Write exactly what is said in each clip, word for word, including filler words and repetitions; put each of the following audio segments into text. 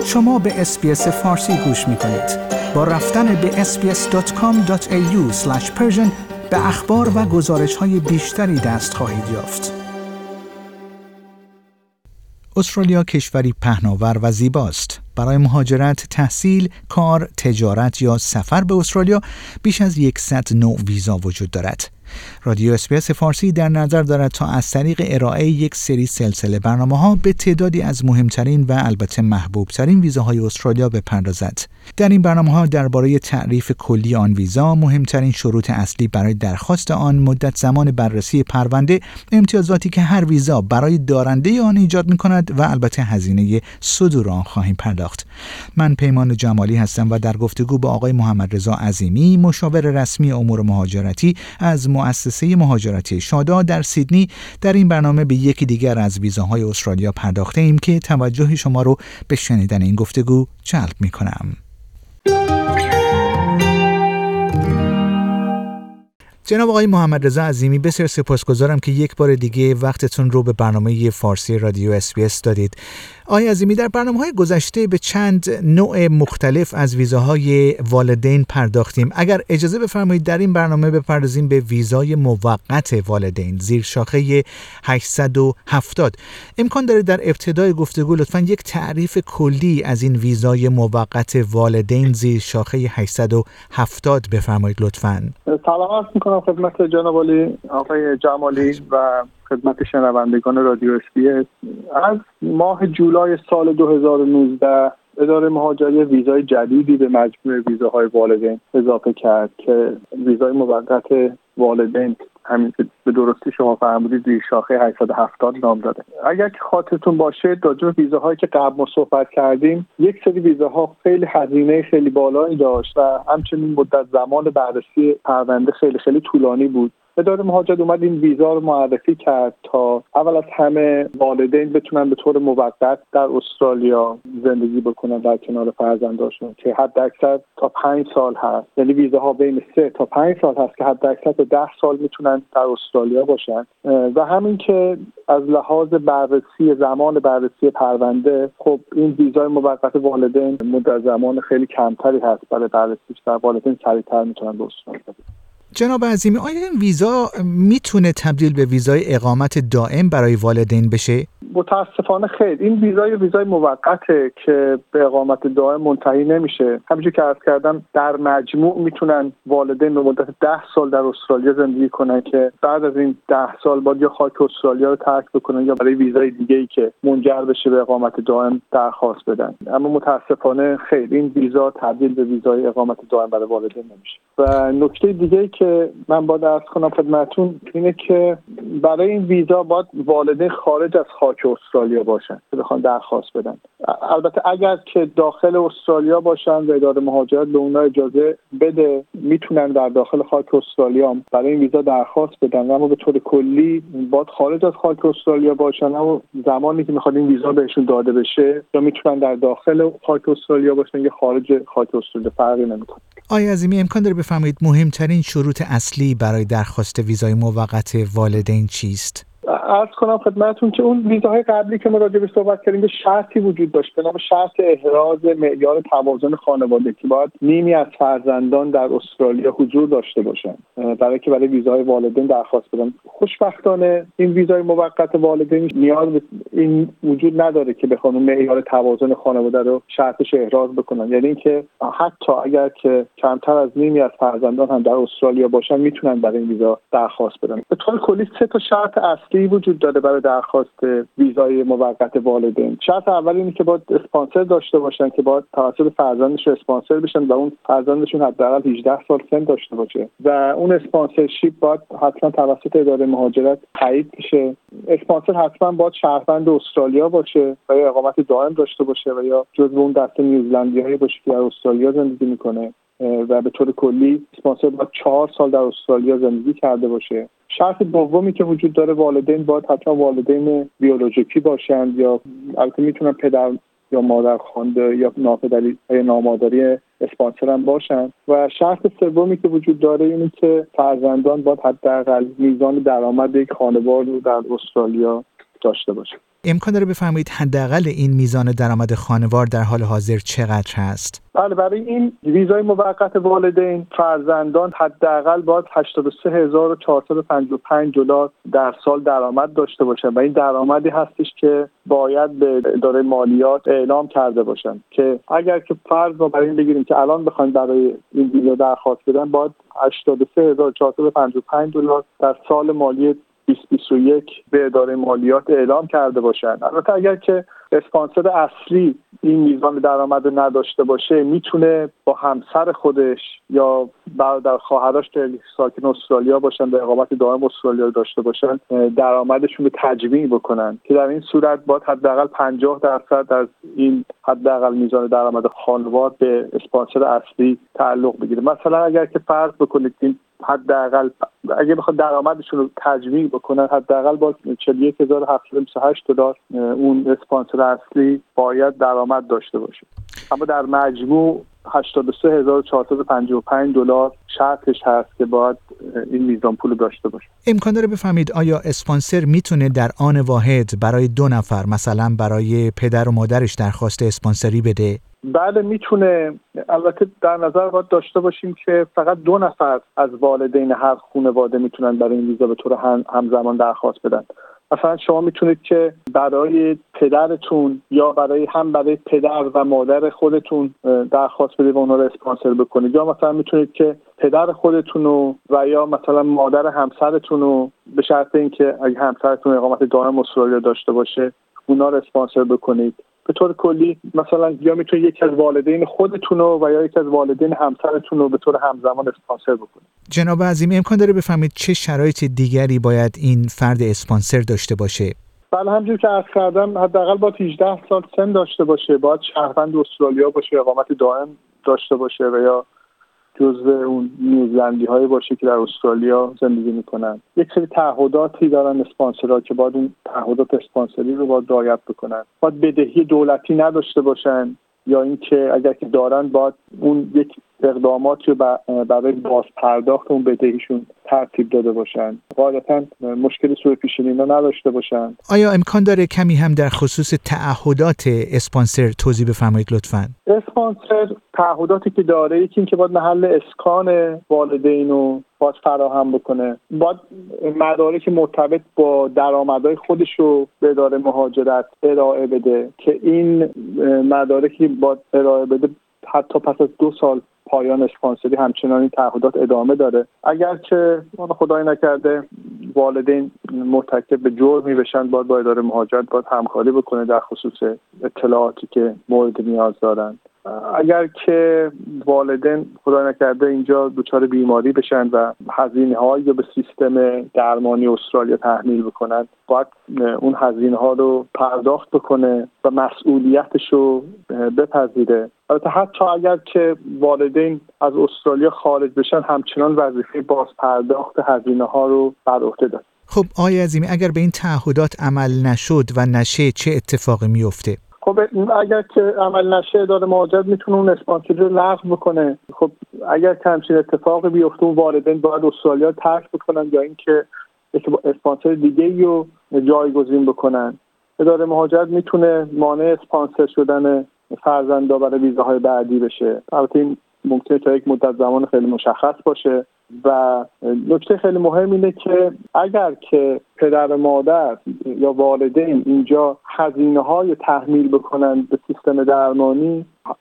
شما به اس‌بی‌اس فارسی گوش می‌کنید. با رفتن به اس بی اس دات کام دات ای یو اسلش پرشن به اخبار و گزارش‌های بیشتری دست خواهید یافت. استرالیا کشوری پهناور و زیباست. برای مهاجرت، تحصیل، کار، تجارت یا سفر به استرالیا بیش از صد نوع ویزا وجود دارد. رادیو اس‌بی‌اس فارسی در نظر دارد تا از طریق ارائه یک سری سلسله برنامه‌ها به تعدادی از مهمترین و البته محبوبترین ویزاهای استرالیا بپردازد. در این برنامه‌ها درباره تعریف کلی آن ویزا، مهمترین شروط اصلی برای درخواست آن، مدت زمان بررسی پرونده، امتیازاتی که هر ویزا برای دارنده آن ایجاد می‌کند و البته هزینه صدور آن خواهیم پرداخت. من پیمان جمالی هستم و در گفتگو با آقای محمد رضا عظیمی، مشاور رسمی امور مهاجرتی از مؤسسه مهاجرتی شادا در سیدنی، در این برنامه به یکی دیگر از ویزاهای استرالیا پرداخته ایم که توجه شما رو به شنیدن این گفتگو جلب می‌کنم. جناب آقای محمد رضا عظیمی، بسیار سپاسگزارم که یک بار دیگه وقتتون رو به برنامه فارسی رادیو اس‌بی‌اس دادید. آقای عظیمی، در برنامه‌های گذشته به چند نوع مختلف از ویزاهای والدین پرداختیم. اگر اجازه بفرمایید در این برنامه بپردازیم به ویزای موقت والدین زیر شاخه هشتصد و هفتاد. امکان داره در ابتدای گفتگو لطفاً یک تعریف کلی از این ویزای موقت والدین زیر شاخه هشتصد و هفتاد بفرمایید لطفاً. سلام عرض می‌کنم خدمت جناب عالی آقای جمالی و خدمت شنوندگان رادیو اس‌بی‌اس. از ماه جولای سال دو هزار و نوزده اداره مهاجری ویزای جدیدی به مجموعه ویزاهای والدین اضافه کرد که ویزای موقت والدین، همین که به درستی شما فرمودید، زیر شاخه هشتصد و هفتاد نام داره. اگر که خاطرتون باشه راجع به ویزاهایی که قبل ما صحبت کردیم، یک سری ویزاها خیلی هزینه خیلی بالایی داشت و همچنین مدت زمان بررسی پرونده خیلی خیلی طولانی بود. اداره مهاجرت اومد این ویزا رو معرفی کرد تا اول از همه والدین بتونن به طور موقت در استرالیا زندگی بکنن در کنار فرزندانشون که حد اکثر تا پنج سال هست. یعنی ویزاها بین سه تا پنج سال هست که حد اکثر تا ده سال میتونن در استرالیا باشن. و همین که از لحاظ بررسی زمان بررسی پرونده، خب این ویزای موقت والدین مدت زمان خیلی کمتری هست برای بررسیش و والدین سریعتر میتونن به استرالیا برن. جناب عظیمی، آیا این ویزا میتونه تبدیل به ویزای اقامت دائم برای والدین بشه؟ متاسفانه خیر. این ویزای ویزای موقته که به اقامت دائم منتهی نمیشه. همونجوری که عرض کردم در مجموع میتونن والدین به مدت ده سال در استرالیا زندگی کنن که بعد از این ده سال باید یا خاک استرالیا رو ترک بکنن یا برای ویزای دیگه‌ای که منجر بشه به اقامت دائم درخواست بدن. اما متاسفانه خیر، این ویزا تبدیل به ویزای اقامت دائم برای والدین نمیشه. و نکته دیگه‌ای که من باید عرض کنم خدمتتون اینه که برای این ویزا باید والدین خارج از خاک استرالیا باشن که بخوان درخواست بدن. البته اگر که داخل استرالیا باشن و اداره مهاجرت به اونها اجازه بده، میتونن در داخل خاک استرالیا برای این ویزا درخواست بدن، اما به طور کلی باید خارج از خاک استرالیا باشن. اما زمانی که میخواد این ویزا بهشون داده بشه، یا میتونن در داخل خاک استرالیا باشن یا خارج خاک استرالیا، فرقی نمیکنه. آقای عظیمی، امکان داره بفرمایید مهمترین شروط اصلی برای درخواست ویزای موقت والدین چیست؟ عرض کنم خدمتتون که اون ویزاهای قبلی که ما راجع به صحبت کردیم به شرطی وجود داشت به نام شرط احراز معیار توازن خانوادگی. باید نیمی از فرزندان در استرالیا حضور داشته باشن برای که برای ویزاهای والدین درخواست بدن. خوشبختانه این ویزای موقت والدین نیاز به این وجود نداره که بخوان معیار توازن خانواده رو شرطش احراز بکنن. یعنی اینکه حتی اگر که کمتر از نیمی از فرزندان هم در استرالیا باشن میتونن برای این ویزا درخواست بدن. به طور کلی سه تا شرط اصلی وجود داره برای درخواست ویزای موقت والدین. شرط اول اینه که باید اسپانسر داشته باشن که باید توسط فرزندش اسپانسر بشن و اون فرزندشون حداقل هجده سال سن داشته باشه و اون اسپانسرشیپ باید حتما توسط اداره مهاجرت تایید بشه. اسپانسر حتما باید شهروند استرالیا باشه و یا اقامت دائم داشته باشه و یا جزو اون دسته نیوزلندیایی باشه که در استرالیا زندگی میکنه و به طور کلی اسپانسر باید چهار سال در استرالیا زندگی کرده باشه. شرط دومی که وجود داره، والدین باید حتما والدین بیولوژیکی باشند یا البته میتونن پدر یا مادر خوانده یا ناپدری یا نامادری اسپانسر هم باشن. و شرط سومی که وجود داره اینه که فرزندان باید حداقل میزان درآمد یک خانواده رو در استرالیا داشته باشه. امکان داره بفرمایید حداقل این میزان درآمد خانوار در حال حاضر چقدر هست؟ بله، برای این ویزای موقت والدین فرزندان حداقل باید هشتاد و سه هزار و چهارصد و پنجاه و پنج دلار در سال درآمد داشته باشن و این درآمدی هستش که باید به اداره مالیات اعلام کرده باشن که اگر که فرض رو برای این بگیریم که الان بخواید برای این ویزا درخواست بدن باید هشتاد و سه هزار و چهارصد و پنجاه و پنج دلار در سال مالی بیست بیست و یک به اداره مالیات اعلام کرده باشن. البته اگر که اسپانسر اصلی این میزان درآمد رو نداشته باشه میتونه با همسر خودش یا برادر خواهرش که ساکن استرالیا باشن و اقامت دائم استرالیا داشته باشن درآمدشون رو تجمیع بکنن که در این صورت باید حداقل پنجاه درصد از این حداقل میزان درآمد خانوار به اسپانسر اصلی تعلق بگیره. مثلا اگر که فرض بکنید این حداقل اگه بخواد درآمدشون رو تجمیع بکنن حداقل با چهل و یک هزار و هفتصد و بیست و هشت دلار اون اسپانسر اصلی باید درآمد داشته باشه، اما در مجموع هشتاد و سه هزار و چهارصد و پنجاه و پنج دلار شرطش هست که باید این میزان پول داشته باشه. امکان داره بفهمید آیا اسپانسر میتونه در آن واحد برای دو نفر مثلا برای پدر و مادرش درخواست اسپانسری بده؟ بله میتونه. البته در نظر باید داشته باشیم که فقط دو نفر از والدین هر خانواده میتونن برای این ویزا به طور هم همزمان درخواست بدن. مثلا شما میتونید که برای پدرتون یا برای هم برای پدر و مادر خودتون درخواست بدید و اونها رو اسپانسر بکنید، یا مثلا میتونید که پدر خودتون رو و یا مثلا مادر همسرتون رو به شرط اینکه اگه همسرتون اقامت دائم استرالیا داشته باشه اونا رو اسپانسر بکنید. به طور کلی مثلا یا میتونید یکی از والدین خودتون رو و یا یکی از والدین همسرتون رو به طور همزمان اسپانسر بکنید. جناب عظیمی امکان داره بفهمید چه شرایط دیگری باید این فرد اسپانسر داشته باشه؟ بله، همونجوری که عرض کردم حداقل باید هجده سال سن داشته باشه، باید شهروند استرالیا باشه، اقامت دائم داشته باشه و یا جزء اون نیوزلندی هایی باشه که در استرالیا زندگی میکنن. یک سری تعهداتی دارن اسپانسرها که باید اون تعهدات اسپانسری رو باید رعایت بکنن. باید بدهی دولتی نداشته باشن یا اینکه اگر که دارن باید اون یک اقداماتی رو برای باز پرداخت اون بدهیشون ترتیب داده باشن. غالبا مشکل سوء پیشینی نداشته باشن. آیا امکان داره کمی هم در خصوص تعهدات اسپانسر توضیح بفرمایید لطفاً؟ اسپانسر تعهداتی که داره یکی این که باید محل اسکان والدین رو باید فراهم بکنه، باید مدارک مرتبط با درآمدهای خودش رو به اداره مهاجرت ارائه بده که این مدارکی باید ارائه بده حتی پس از دو سال پایان اسپانسری همچنان این تعهدات ادامه داره. اگر که خدای نکرده والدین مرتکب به جرمی بشن باید با اداره مهاجرت باید همکاری بکنه در خصوص اطلاعاتی که مورد نیاز دارن. اگر که والدین خدای نکرده اینجا دچار بیماری بشن و هزینه‌هایی رو به سیستم درمانی استرالیا تحمیل بکنن باید اون هزینه‌ها رو پرداخت بکنه و مسئولیتش رو بپذیره. البته حتی اگر که والدین از استرالیا خارج بشن همچنان وظیفه باز پرداخت هزینه‌ها رو بر عهده داره. خب آقای عظیمی اگر به این تعهدات عمل نشد و نشه چه اتفاقی میفته؟ خب اگر که عمل نشه اداره مهاجرت میتونه اون اسپانسری رو لغو بکنه. خب اگر که همچین اتفاقی بیفته اون والدین باید استرالیا ترک بکنن یا اینکه یک اسپانسر دیگه‌ای رو جایگزین بکنن. اداره مهاجرت میتونه مانع اسپانسر شدن فرزندا برای ویزاهای بعدی بشه. البته این ممکنه تا یک مدت زمان خیلی مشخص باشه و نکته خیلی مهم اینه که اگر که پدر و مادر یا والدین اینجا هزینه‌های تحمیل بکنن به سیستم درمانی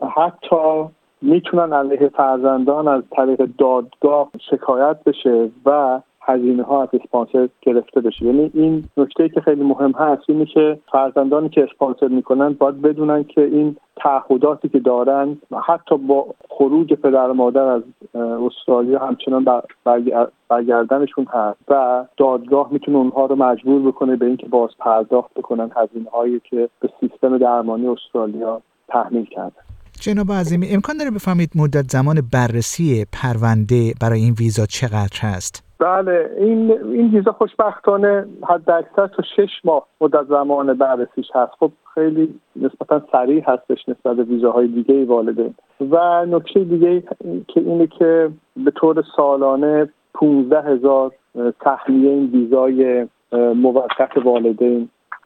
حتی میتونن علیه فرزندان از طریق دادگاه شکایت بشه و هزینه ها از اسپانسر گرفته بشه. یعنی این نکته که خیلی مهم هست اینه که فرزندانی که اسپانسر میکنن باید بدونن که این تعهداتی که دارن حتی با خروج پدر و مادر از استرالیا همچنان برگردنشون هست و دادگاه میتونه اونها رو مجبور بکنه به اینکه باز پرداخت بکنن هزینه هایی که به سیستم درمانی استرالیا تحمیل کردن. جناب عظیمی امکان داره بفهمید مدت زمان بررسی پرونده برای این ویزا چقدر هست؟ بله، این این ویزا خوشبختانه حداکثر تا شش ماه مدت زمان بررسیش هست. خب خیلی نسبتا سریع هستش نسبت به ویزاهای دیگه والدین. و نکته دیگه که اینه که به طور سالانه پانزده هزار تحمیل این ویزای موقت والدین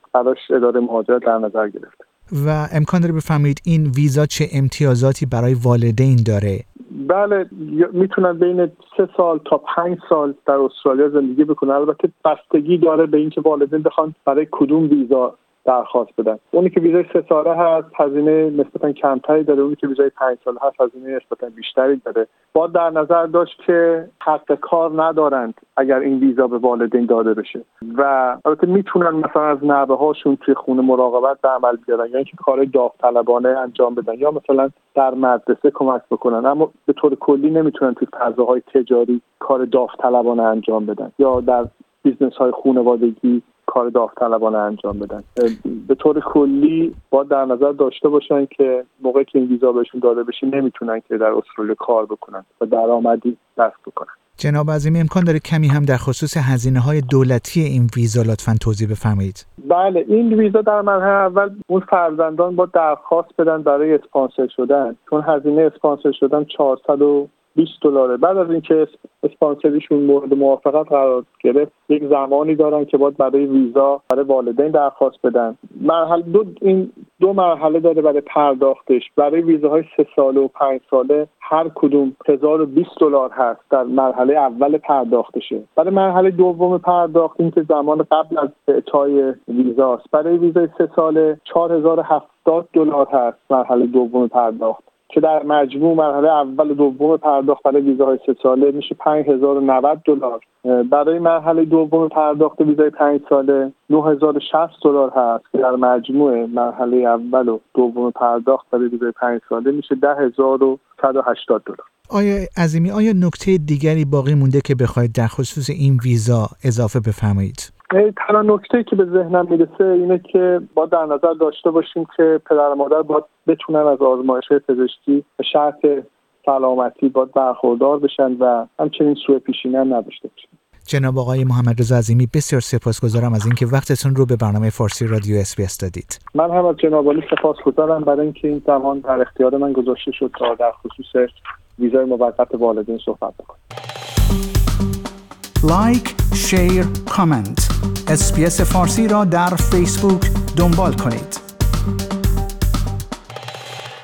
براش اداره مهاجرت در نظر گرفته. و امکان داره بفهمید این ویزا چه امتیازاتی برای والدین داره؟ بله، میتونن بین سه سال تا پنج سال در استرالیا زندگی بکنن. البته بستگی داره به اینکه والدین بخوان برای کدوم ویزا درخواست بدن. اونی که ویزای سه ساله هست هزینه نسبتا کمتری داره، اونی که ویزای پنج ساله هست هزینه نسبتا بیشتری داره. باید در نظر داشت که حق کار ندارند اگر این ویزا به والدین داده بشه و البته میتونن مثلا از نوه هاشون توی خونه مراقبت به عمل بیارن یا اینکه کار داوطلبانه انجام بدن یا مثلا در مدرسه کمک بکنن، اما به طور کلی نمیتونن توی فضاهای تجاری کار داوطلبانه انجام بدن یا در بیزنس های خانوادگی کار داوطلبانه انجام بدن. به طور کلی باید در نظر داشته باشن که موقعی که این ویزا بهشون داده بشه نمیتونن که در استرالیا کار بکنن و درآمدی دست بکنن. جناب عظیمی امکان داره کمی هم در خصوص هزینه‌های دولتی این ویزا لطفاً توضیح بفرمایید؟ بله، این ویزا در مرحله اول اون فرزندان با درخواست بدن برای اسپانسر شدن، چون هزینه اسپانسر شدن چهارصد و بیست دلاره. بعد از اینکه اسپانسریشون مورد موافقت قرار گرفت یک زمانی دارن که باید برای ویزا برای والدین درخواست بدن. مرحله دو این دو مرحله داره برای پرداختش. برای ویزاهای سه ساله و پنج ساله هر کدوم هزار و بیست دلار هست در مرحله اول پرداختشه. برای مرحله دوم پرداخت این که زمان قبل از اعطای ویزاست. برای ویزای سه ساله چهار هزار و هفتاد دلار هست مرحله دوم پرداخت که در مجموع مرحله اول و دوم پرداخت برای ویزاهای سه ساله میشه پنج هزار و نود دلار. برای مرحله دوم پرداخت ویزای پنج ساله نه هزار و شصت دلار هست که در مجموع مرحله اول و دوم پرداخت برای ویزای پنج ساله میشه ده هزار و صد و هشتاد دلار. آیا عظیمی آیا نکته دیگری باقی مونده که بخواید در خصوص این ویزا اضافه بفرمایید؟ تنها نکته‌ای که به ذهنم میرسه اینه که با در نظر داشته باشیم که پدر و مادر باید بتونن از آزمایش‌های پزشکی به شرط سلامتی باید برخوردار بشن و همچنین سوء پیشینه هم نداشته باشن. جناب آقای محمد رضا عظیمی بسیار سپاسگزارم از اینکه وقتتون رو به برنامه فارسی رادیو اس بی اس دادید. من هم از جناب عالی سپاسگزارم برای اینکه این زمان در اختیار من گذاشته شد تا در خصوص ویزای موقت والدین صحبت بکنم. لایک، شیر، کامنت. اس بی اس فارسی را در فیسبوک دنبال کنید.